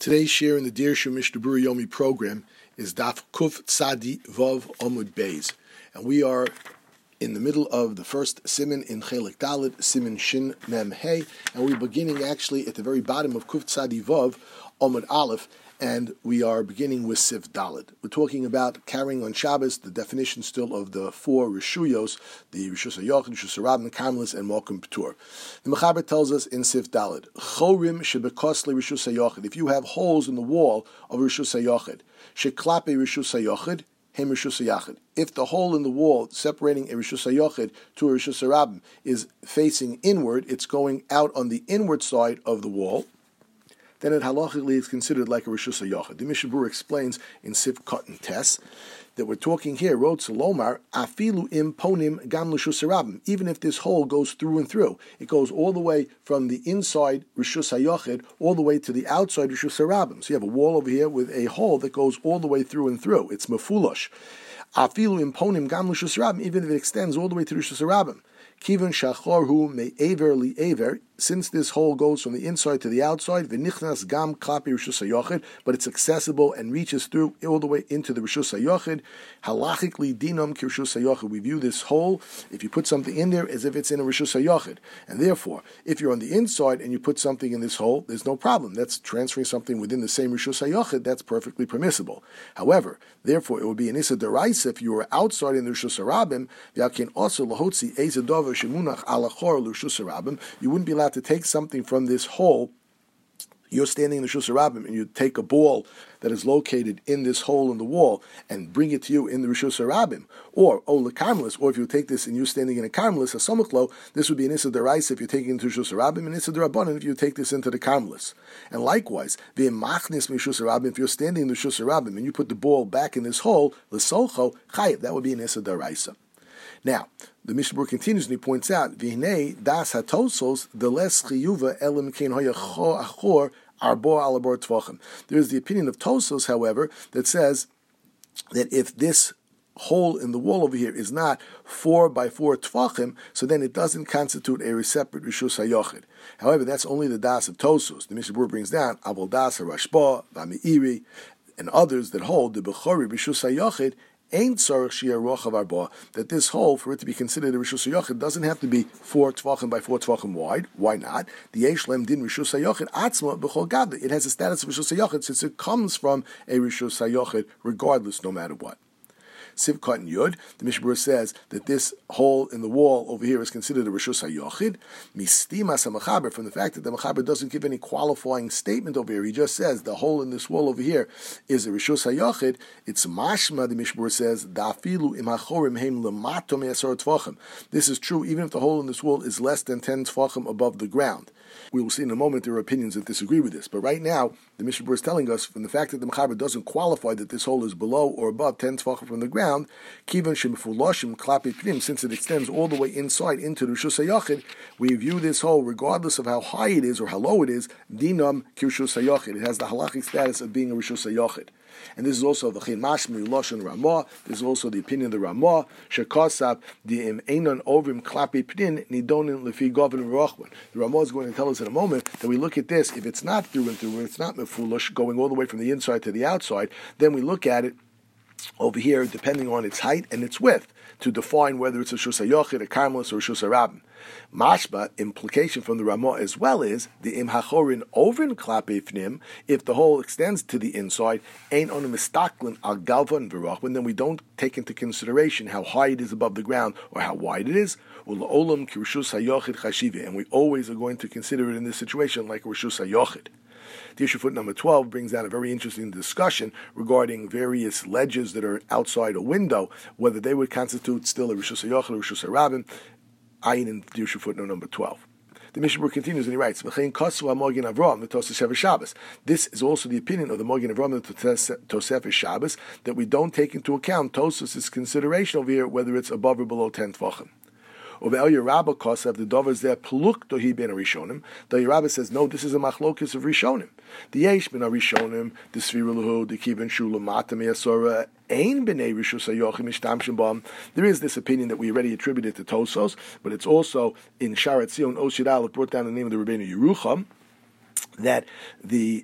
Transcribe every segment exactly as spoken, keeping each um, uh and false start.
Today's share in the Dirshu Mishnah Berurah Yomi program is Daf Kuf Tzadi Vav Amud Beis, and we are in the middle of the first siman in Chelik Dalet, siman Shin Mem Hey, and we're beginning actually at the very bottom of Kuf Tzadi Vav Amud Aleph, and we are beginning with Sif Dalet. We're talking about carrying on Shabbos, the definition still of the four Rishuyos, the Rishus HaYochid, Rishus HaRabban, Karmelis, and Malkum P'tur. The Mechaber tells us in Sif Dalet, Chorim shebekosli Rishus HaYochid, if you have holes in the wall of Rishus HaYochid, sheklape Rishus HaYochid, hem Rishus HaYachid. If the hole in the wall separating a Rishus HaYochid to a Rishus HaRabban is facing inward, it's going out on the inward side of the wall, then it halachically is considered like a Rishus HaYochid. The Mishnah Berurah explains in Sif Katan Tes that we're talking here, Rod Salomar, Afilu im ponim gam Rishus HaRabban. Even if this hole goes through and through, it goes all the way from the inside Rishus HaYochid all the way to the outside Rishus HaRabban. So you have a wall over here with a hole that goes all the way through and through. It's mefulosh. Afilu im ponim gam Rishus HaRabban, even if it extends all the way to Rishus HaRabban. Kivan shachor hu me'ever li'ever, since this hole goes from the inside to the outside, v'nichnas gam klapi Rishus HaYochid, but it's accessible and reaches through all the way into the Rishus HaYochid, halachically dinam ki Rishus HaYochid. We view this hole, if you put something in there, as if it's in a Rishus HaYochid. And therefore, if you're on the inside and you put something in this hole, there's no problem. That's transferring something within the same Rishus HaYochid, that's perfectly permissible. However, therefore, it would be an Issa Deraisa if you were outside in the Rishus HaRabban, v'yakin also lahotzi ezadov shemunach alachor l'Rishus HaRabban. You wouldn't be allowed to take something from this hole. You're standing in the Rishus HaRabban and you take a ball that is located in this hole in the wall and bring it to you in the Rishus HaRabban, or oh the Karmelis, or if you take this and you're standing in a Karmelis, a Somachlo, this would be an Issa Deraisa if you're taking it into Rishus HaRabban, and Issa Derabanan if you take this into the Karmelis. And likewise, the Machnis Rishus HaRabban, if you're standing in the Rishus HaRabban and you put the ball back in this hole, l'solcho chayiv, that would be an Issa Deraisa. Now, the Mishnah Berurah continues and he points out, V'hinei das hatosos the less chiyuva elim kein hoya achor arbo alabor tvachim. There is the opinion of Tosos, however, that says that if this hole in the wall over here is not four by four tvachim, so then it doesn't constitute a separate Rishus HaYochid. However, that's only the das of Tosos. The Mishnah Berurah brings down Avol das HaRashba, V'Meiri, and others that hold the Bechori Rishus HaYochid ain't tzarich sheyeh rochav arba, that this hole, for it to be considered a Rishus HaYochid, doesn't have to be four tvachim by four tvachim wide. Why not? The yesh lem din Rishus HaYochid atzma b'chol gadol. It has a status of Rishus HaYochid since it comes from a Rishus HaYochid, regardless, no matter what. Siv Katan Yud, the Mishnah Berurah says that this hole in the wall over here is considered a Rishus HaYochid. Mistimas HaMechaber, from the fact that the Mechaber doesn't give any qualifying statement over here, he just says the hole in this wall over here is a Rishus HaYochid. It's mashma, the Mishnah Berurah says, Da'afilu im hachorim heim lemato me'asor tvachim. This is true even if the hole in this wall is less than ten tvachim above the ground. We will see in a moment there are opinions that disagree with this. But right now, the Mishnah Berurah is telling us, from the fact that the Mechaber doesn't qualify that this hole is below or above ten tvachim from the ground, kivan shemifulashim klapi pnim, since it extends all the way inside into the Rishus HaYochid, we view this hole, regardless of how high it is or how low it is, dinam ki Rishus HaYochid. It has the halachic status of being a Rishus HaYochid. And this is also the Chin Mashmi Lashon Ramah. This is also the opinion of the Ramah. Shekasab the im einon ovim klapi pnin nidonin lefi govin rochman. The Ramah is going to tell us in a moment that we look at this. If it's not through and through, if it's not mefulosh, going all the way from the inside to the outside, then we look at it over here, depending on its height and its width, to define whether it's a Rishus HaYochid, a Karmelis, or a Rishus HaRabban. Mashba, implication from the Ramah as well is the im hachorin ovin klape fnim. If the hole extends to the inside, ain't on a mistaklin al galvan v'rachman, then we don't take into consideration how high it is above the ground or how wide it is. U'la'olam ki Rishus HaYochid chashive, and we always are going to consider it in this situation like a Rishus HaYochid. The issue foot number twelve brings out a very interesting discussion regarding various ledges that are outside a window, whether they would constitute still a Rishus HaYochid or Rishus HaRabban. Ayin in the issue footnote number twelve. The Mishnah Berurah continues and he writes, this is also the opinion of the Mogen Avraham and Tosefes Shabbos, that we don't take into account Tosos' consideration over here, whether it's above or below ten tvachim. Over El Yerabba Kosav, the Dovers there, Pluk Tohi ben Rishonim. The Yerabba says, no, this is a machlokis of Rishonim. The Yesh ben Rishonim, the Svirulahu, the Kivan Shulam Matam Yasora, Ein b'nei Rishus HaYochid mishtamshim b'am. There is this opinion that we already attributed to Tosos, but it's also in Sharat Zion Oshid Aleph brought down the name of the Rabbeinu Yerucham, that the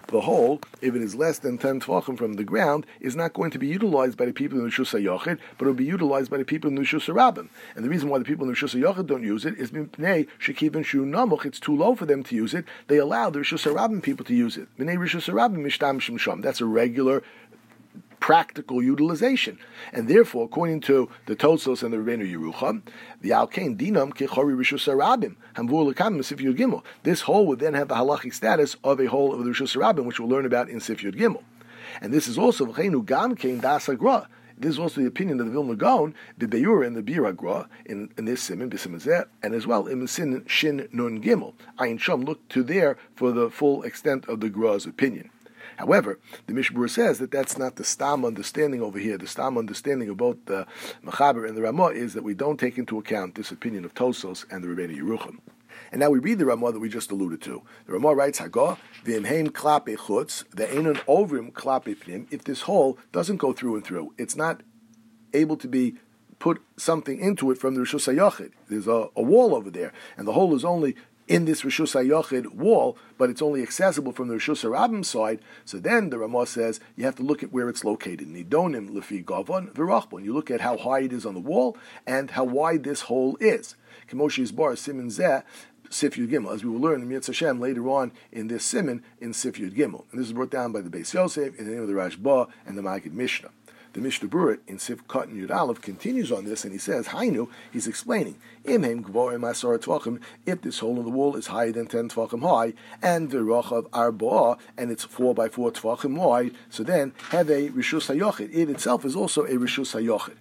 the hole, if it is less than ten tvachim from the ground, is not going to be utilized by the people in the Rishus HaYochid, but it will be utilized by the people in the Rishus HaRabim. And the reason why the people in the Rishus HaYochid don't use it is B'nei Shekibin Shu Namuch, it's too low for them to use it. They allow the Rishus HaRabim people to use it. B'nei Rishus HaRabim Mishtam Shim Sham. That's a regular practical utilization. And therefore, according to the Tosfos and the Rebbeinu Yerucham, the Alkein Dinam Kechori Rishus HaRabim Hamvur Lekam Sif Yud Gimel. This hole would then have the halachic status of a hole of the Rishus HaRabim, which we'll learn about in Sif Yud Gimel. And this is also V'cheinu Gam Kein Das Hagra. This is also the opinion of the Vilna Gaon, the Beyur and the Bir Hagra, in, in this Siman, B'Siman and as well in the Sin Shin Nun Gimel. Ayin Sham look to there for the full extent of the Gra's opinion. However, the Mishnah Berurah says that that's not the stam understanding over here. The stam understanding of both the Mechaber and the Ramah is that we don't take into account this opinion of Tosfos and the Rebbeinu Yerucham. And now we read the Ramah that we just alluded to. The Ramah writes, Hagah, v'imheim klape chutz, ve'enon ovrim klape pnim. If this hole doesn't go through and through, it's not able to be put something into it from the Rishus HaYochid. There's a, a wall over there, and the hole is only in this Rishus HaYochid wall, but it's only accessible from the Rishus HaRabim side. So then the Ramah says you have to look at where it's located. Nidonim lefi gavon v'rachbon. You look at how high it is on the wall and how wide this hole is. Kemoshi Yisbar Siman Zeh Sif Yud Gimel, as we will learn in Mirz Hashem later on in this Siman in Sif Yud Gimel. And this is brought down by the Beis Yosef in the name of the Rashba and the Maggid Mishnah. The Mishnah Berurah in Sif Katan Yud Aleph continues on this, and he says, Hainu, he's explaining, Imhem Gvorim Asar Tvachim, if this hole in the wall is higher than ten Tvachim high, and V'rachav Arba, and it's four by four Tvachim wide, so then have a Rishus HaYochid. It itself is also a Rishus HaYochid.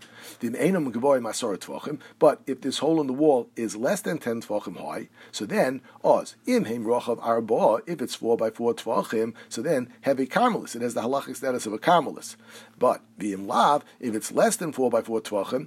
But if this hole in the wall is less than ten tvachim high, so then oz imheim rochav arba. If it's four by four tvachim, so then have a karmelis. It has the halachic status of a karmelis. But v'im lav, if it's less than four by four tvachim,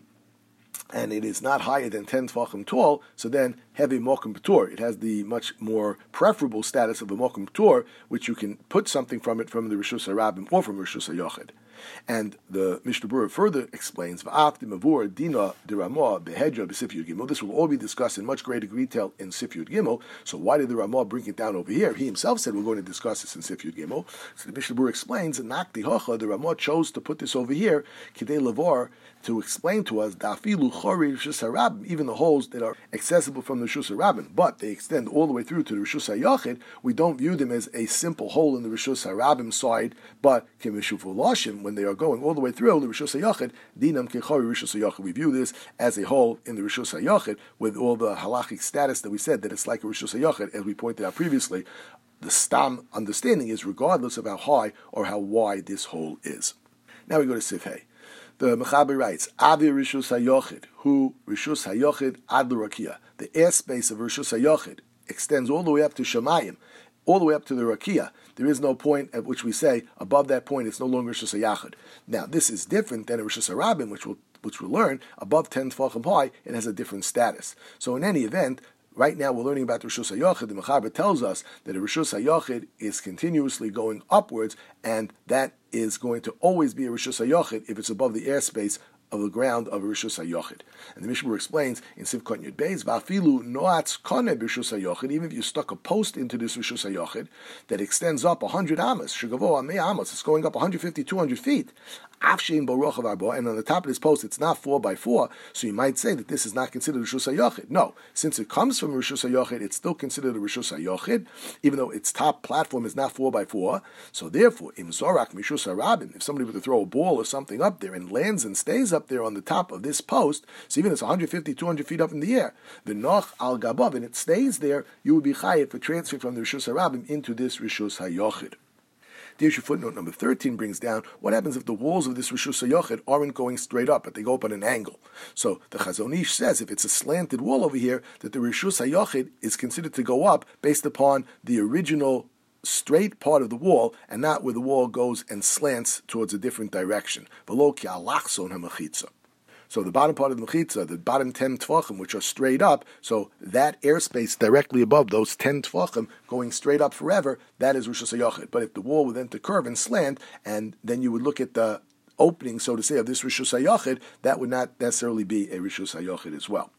and it is not higher than ten tvachim tall, so then have a mokum p'tur. It has the much more preferable status of a mokum p'tur, which you can put something from it from the Rishus HaRabim or from Rishus HaYochid. And the Mishnah Berurah further explains, V'afti dina Ramah behedra b'Sif Yud Gimel. This will all be discussed in much greater detail in Sif Yud Gimel. So why did the Ramah bring it down over here? He himself said we're going to discuss this in Sif Yud Gimel. So the Mishnah Berurah explains, Nakti Hocha, the Ramah chose to put this over here, Kidei Lavar, to explain to us, Dafilu Chori Rishus HaRabim, even the holes that are accessible from the Rishus HaRabim, but they extend all the way through to the Rishus HaYochid, we don't view them as a simple hole in the Rishus HaRabim side, but Kimishufu Lashim, when they are going all the way through the Rishus HaYochid, Dinam Kechori Rishus HaYochid. We view this as a hole in the Rishus HaYochid with all the halachic status that we said that it's like a Rishus HaYochid, as we pointed out previously. The stam understanding is regardless of how high or how wide this hole is. Now we go to Sif Hey. The Mechaber writes, Avi Rishus HaYochid, who Rishus HaYochid ad l'Rakia. The airspace of Rishus HaYochid extends all the way up to Shemayim, all the way up to the Rakia. There is no point at which we say, above that point, it's no longer Rishus HaYochid. Now, this is different than a Rishus HaRabim, which we'll, which we'll learn, above ten Tvachim high, it has a different status. So in any event, right now we're learning about the Rishus HaYochid. The Mechaber tells us that a Rishus HaYochid is continuously going upwards, and that is going to always be a Rishus HaYochid if it's above the airspace of the ground of a Rishus HaYochid. And the Mishnah explains in Sif Katan Yud Beis, Va'afilu noatz koneh b'Rishus HaYochid, even if you stuck a post into this Rishus HaYochid that extends up one hundred amas, shegavo amei amas, it's going up one hundred fifty, two hundred feet, afshein b'rochav arba, and on the top of this post it's not four by four, so you might say that this is not considered Rishus HaYochid. No, since it comes from Rishus HaYochid, it's still considered a Rishus HaYochid, even though its top platform is not four by four. So therefore, im zorak mishus harabim, if somebody were to throw a ball or something up there and lands and stays up there on the top of this post, so even if it's one hundred fifty, two hundred feet up in the air, the noch al gabav, and it stays there, you would be chayiv for transferring from the Rishus HaRabim into this Rishus HaYochid. The issue footnote number thirteen brings down what happens if the walls of this Rishus HaYochid aren't going straight up, but they go up at an angle. So the Chazon Ish says if it's a slanted wall over here, that the Rishus HaYochid is considered to go up based upon the original straight part of the wall, and not where the wall goes and slants towards a different direction. V'lo ki alachson hamachitza. So the bottom part of the mechitza, the bottom ten tvachim, which are straight up, so that airspace directly above those ten tvachim, going straight up forever, that is Rishus HaYochid. But if the wall would then to curve and slant, and then you would look at the opening, so to say, of this Rishus HaYochid, that would not necessarily be a Rishus HaYochid as well.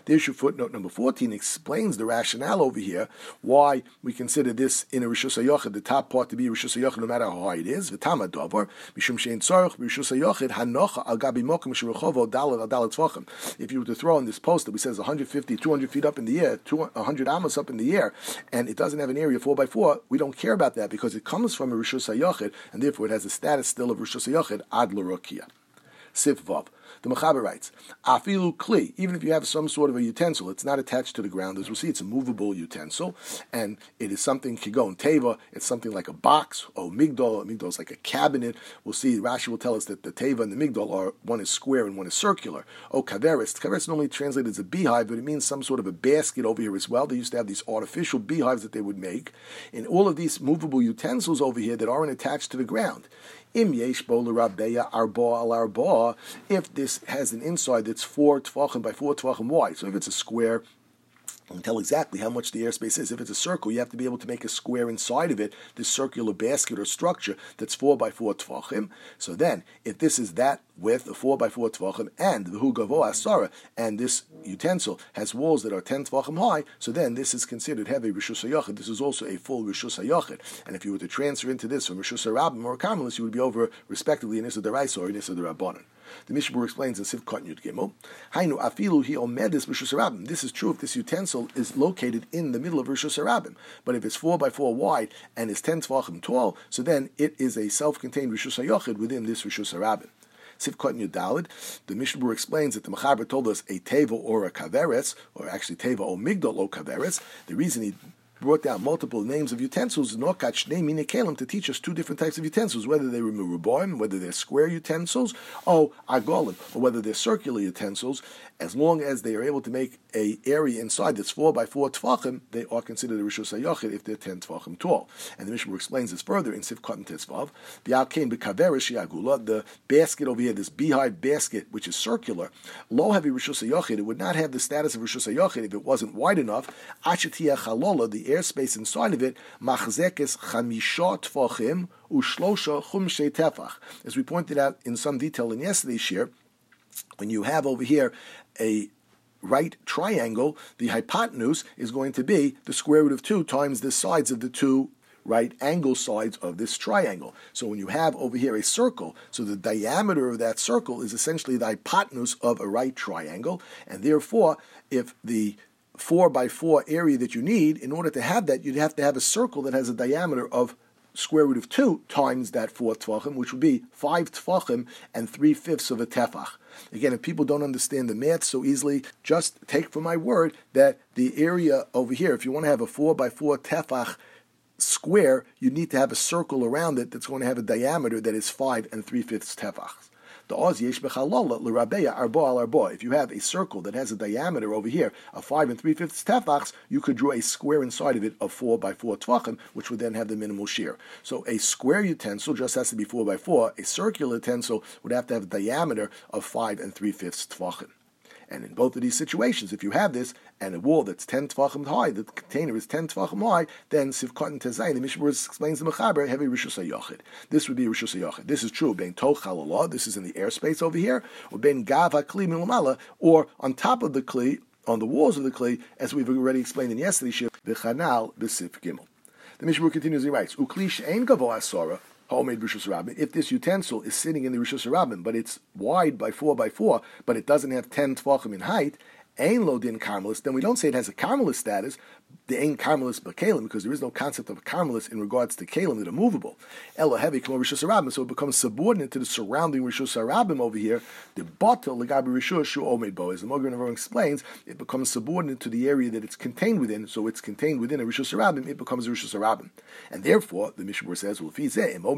There's your footnote number fourteen, explains the rationale over here why we consider this in a Rishus HaYochid, the top part, to be Rishus HaYochid no matter how high it is. V'tama davar, mishum shein tzarech b'Rishus HaYochid hanocha al gabi mokum sherechovo dalad al dalad tvachim. If you were to throw on this post that we says one hundred fifty, two hundred feet up in the air, one hundred amos up in the air, and it doesn't have an area four by four, we don't care about that because it comes from a Rishus HaYochid, and therefore it has a status still of Rishus HaYochid ad l'rokia. Sif Vav. The Mechaber writes, Afilu Kli, even if you have some sort of a utensil, it's not attached to the ground. As we'll see, it's a movable utensil, and it is something, Kigon Teva, it's something like a box, or Migdol. A Migdol is like a cabinet. We'll see, Rashi will tell us that the Teva and the Migdol are, one is square and one is circular. O Kaveris, Kaveris normally translated as a beehive, but it means some sort of a basket over here as well. They used to have these artificial beehives that they would make, and all of these movable utensils over here that aren't attached to the ground. Im yesh bo l'rabeya arba al arba, if this has an inside that's four tvachim by four tvachim wide. So if it's a square, you can tell exactly how much the airspace is. If it's a circle, you have to be able to make a square inside of it, this circular basket or structure that's four by four tvachim. So then, if this is that width, a four by four tvachim, and the hu gavo asara, and this utensil has walls that are ten tvachim high, so then this is considered heavy Rishus HaYochid. This is also a full Rishus HaYochid. And if you were to transfer into this from Rishus HaRabbim or Karmelis, you would be over, respectively, in Issa D'Oraisa or in Issa D'Rabbanan. The Mishnah Berurah explains in Sif Katan Yud Gimel, Hainu afilu hi omedis Rishus HaRabbim. This is true if this utensil is located in the middle of Rishus HaRabbim. But if it's four by four wide and is ten tvachim tall, so then it is a self-contained Rishus HaYochid within this Rishus HaRabbim. Sif Katan Yud Daled, the Mishnah Berurah explains that the Mechaber told us a teva or a kaveres, or actually teva or migdol or kaveres. The reason he brought down multiple names of utensils, Nokat Shnei Mine Kelim, to teach us two different types of utensils, whether they were meruboim, whether they're square utensils, or argolim, or whether they're circular utensils. As long as they are able to make a area inside that's four by four tvachim, they are considered a Rishus HaYochid if they're ten tvachim tall. And the Mishnah explains this further in Sif Katan Tesvav. The Alkein B'Kaveres Yagula, the basket over here, this beehive basket, which is circular, low heavy Rishus HaYochid, it would not have the status of Rishus HaYochid if it wasn't wide enough. Achetiyah Chalola, the airspace inside of it, Machzekes Chamisha Tvachim Ushlosha Chumshei Tefach. As we pointed out in some detail in yesterday's shir, when you have over here a right triangle, the hypotenuse is going to be the square root of two times the sides of the two right angle sides of this triangle. So when you have over here a circle, so the diameter of that circle is essentially the hypotenuse of a right triangle, and therefore, if the four by four area that you need, in order to have that, you'd have to have a circle that has a diameter of square root of two times that four tvachim, which would be five tvachim and three-fifths of a tefach. Again, if people don't understand the math so easily, just take for my word that the area over here, if you want to have a four by four tefach square, you need to have a circle around it that's going to have a diameter that is five and three-fifths tefach. The oz yesh b'chalola l'rabeya arba al arba. If you have a circle that has a diameter over here of five and three fifths tefachs, you could draw a square inside of it of four by four tvachim, which would then have the minimal shear. So a square utensil just has to be four by four. A circular utensil would have to have a diameter of five and three fifths tvachim. And in both of these situations, if you have this, and a wall that's ten tvachim high, the container is ten tvachim high, then Sif Katan Tezayin, the Mishnah explains the Mechaber, heavy Rishus HaYochid. This would be Rishus HaYochid. This is true, bein toch halalah, this is in the airspace over here, or bein gav ha-kli milamala, or on top of the kli, on the walls of the kli, as we've already explained in yesterday's shir, v'chanal b'sif gimel. The Mishnah continues, he writes, ukli she'ein gavo asara, homemade Rishus HaRabbim. If this utensil is sitting in the Rishus HaRabbim, but it's wide by four by four, but it doesn't have ten tvachim in height, Ein lo din karmelis, then we don't say it has a karmelis status, the ein karmelis b'kelim, because there is no concept of a karmelis in regards to kelim that are movable. Ela heavy k'mo Rishus HaRabbim, so it becomes subordinate to the surrounding Rishus HaRabbim over here. The batel legabi Rishus shu omed bo, as the Magen Avraham explains, it becomes subordinate to the area that it's contained within. So it's contained within a Rishus HaRabbim, it becomes a Rishus HaRabbim, and therefore the Mishnah says, well, if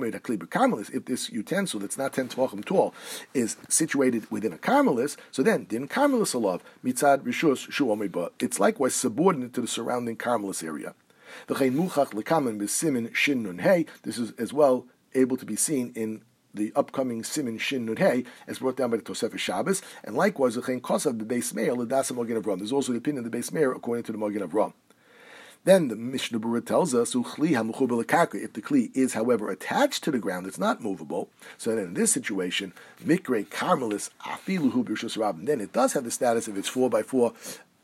this utensil that's not ten tvachim tall is situated within a karmelis, so then din karmelis alav mitzad Rishus shu omed bo. It's likewise subordinate to the surrounding karmelis area. This is as well able to be seen in the upcoming Simin Shin Nun Hey, as brought down by the Tosefes Shabbos, and likewise there's also the opinion of the Beis Meir according to the Magen Avraham. Then the Mishnah Berurah tells us, if the kli is, however, attached to the ground, it's not movable. So then in this situation, mikre karmelis afiluhu b'Rishus HaRabbim, then it does have the status of its four by four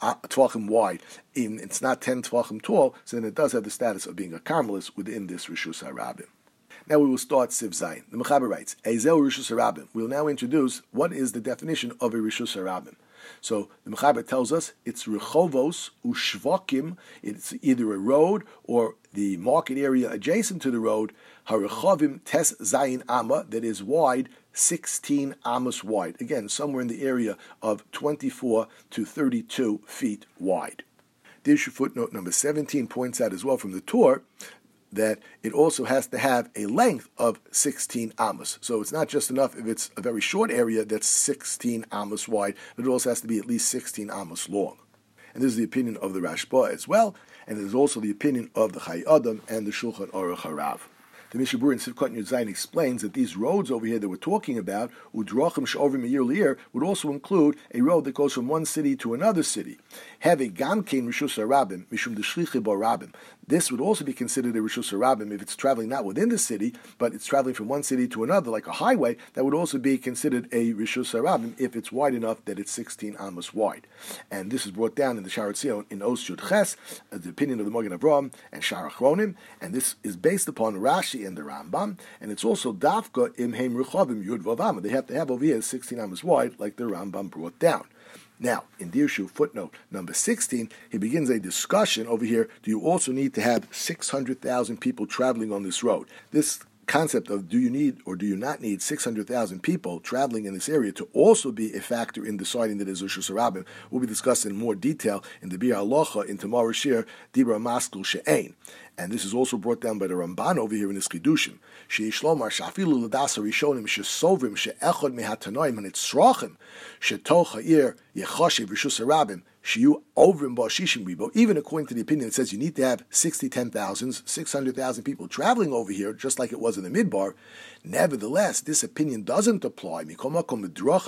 tvachim wide, even it's not ten tvachim tall, so then it does have the status of being a carmelis within this Rishus HaRabim. Now we will start Siv Zayin. The Mechaber writes, Ezel Rishus HaRabim. We will now introduce what is the definition of a Rishus HaRabim. So the Mechaber tells us it's Rechovos Ushvakim. It's either a road or the market area adjacent to the road. Harechovim Tes Zayin Amma, that is wide, sixteen amos wide. Again, somewhere in the area of twenty-four to thirty-two feet wide. This footnote number seventeen points out as well from the Torah that it also has to have a length of sixteen amos. So it's not just enough if it's a very short area that's sixteen amos wide, but it also has to be at least sixteen amos long. And this is the opinion of the Rashba as well, and it is also the opinion of the Chai Adam and the Shulchan Aruch Harav. The Mishnah Berurah in Sivkot Yud Zayin explains that these roads over here that we're talking about, Udrachim She'ovrim Me'ir Le'ir, would also include a road that goes from one city to another city. Have a Gamkein Rishus HaRabim, Mishum D'Shlichi Bo Rabim. This would also be considered a Rishus HaRabim if it's traveling not within the city, but it's traveling from one city to another, like a highway. That would also be considered a Rishus HaRabim if it's wide enough that it's sixteen amos wide. And this is brought down in the Shaar Tzion in Os Yud Ches, the opinion of the Magen Avraham and Shaar Achronim, and this is based upon Rashi and the Rambam, and it's also Dafka Im Heim Rechavim Yud Vavama. They have to have over here sixteen amos wide, like the Rambam brought down. Now, in Dirshu footnote number sixteen, he begins a discussion over here. Do you also need to have six hundred thousand people traveling on this road? This concept of do you need or do you not need six hundred thousand people traveling in this area to also be a factor in deciding that it is Rishus HaRabim will be discussed in more detail in the Bir Halacha in tomorrow's shir, Dibra Maskul She'ein. And this is also brought down by the Ramban over here in his Chidushim. She'ishlomar shafilu l'dasa rishonim she'sovrim she'echod mehatanoim hanitzrachim she'toch ha'ir yechoshev Rishus HaRabim she'yu ovrim ba'shishim ribo. Even according to the opinion, it says you need to have sixty, ten thousand, six hundred thousand people traveling over here, just like it was in the Midbar. Nevertheless, this opinion doesn't apply. According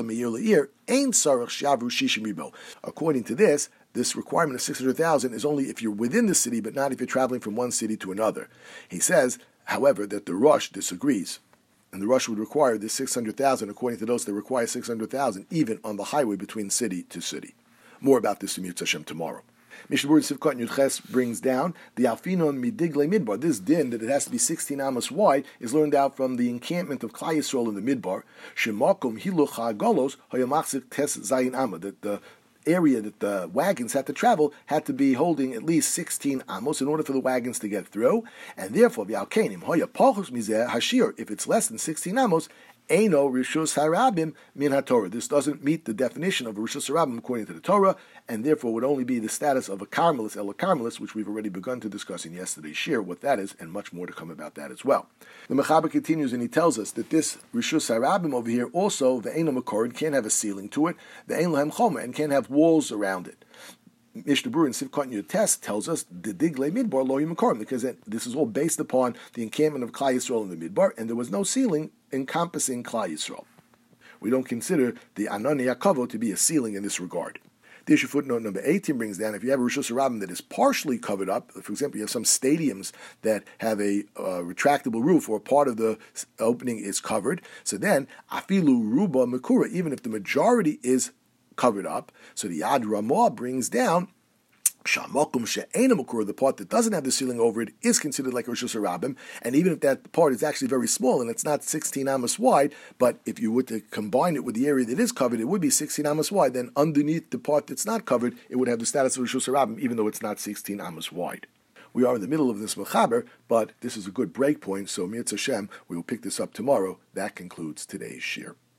to this, this requirement of six hundred thousand is only if you're within the city, but not if you're traveling from one city to another. He says, however, that the Rosh disagrees. And the Rosh would require this six hundred thousand, according to those that require six hundred thousand, even on the highway between city to city. More about this in Yirtzeh Hashem tomorrow. Mishnah Berurah Sivkot Yud Ches brings down the Alfinon Midigle Midbar. This din that it has to be sixteen amos wide is learned out from the encampment of Klal Yisrael in the Midbar. Shemakom Hiluch HaGolos Hayamachzik Tes Zayin Amma. That the area that the wagons had to travel had to be holding at least sixteen amos in order for the wagons to get through, and therefore v'alkenim hoya pachos mizeh hashir. If it's less than sixteen amos, Eino Rishus HaRabim min HaTorah. This doesn't meet the definition of a Rishus HaRabim according to the Torah, and therefore would only be the status of a Carmelis, Ela Carmelis, which we've already begun to discuss in yesterday's shir, what that is, and much more to come about that as well. The Mechaber continues and he tells us that this Rishus HaRabim over here also, the Eino Makorin, can't have a ceiling to it, the Ein Lahem Chomer, and can't have walls around it. Mishnah Berurah in Sivkot Yud Tes tells us the Digle Midbar Lo Yimakarim, because this is all based upon the encampment of Klal Yisrael in the Midbar, and there was no ceiling encompassing Klal Yisrael. We don't consider the Anani Yakavo to be a ceiling in this regard. The issue footnote number eighteen brings down, if you have a Rishus HaRabim that is partially covered up, for example, you have some stadiums that have a uh, retractable roof or part of the opening is covered, so then Afilu Ruba Makura, even if the majority is covered up, so the Yad Ramah brings down Shamakum she'ena makura, the part that doesn't have the ceiling over it is considered like Rishus HaRabim, and even if that part is actually very small and it's not sixteen amos wide, but if you were to combine it with the area that is covered, it would be sixteen amos wide. Then underneath the part that's not covered, it would have the status of Rishus HaRabim, even though it's not sixteen amos wide. We are in the middle of this mechaber, but this is a good break point, so Mirz Hashem, we will pick this up tomorrow. That concludes today's shir.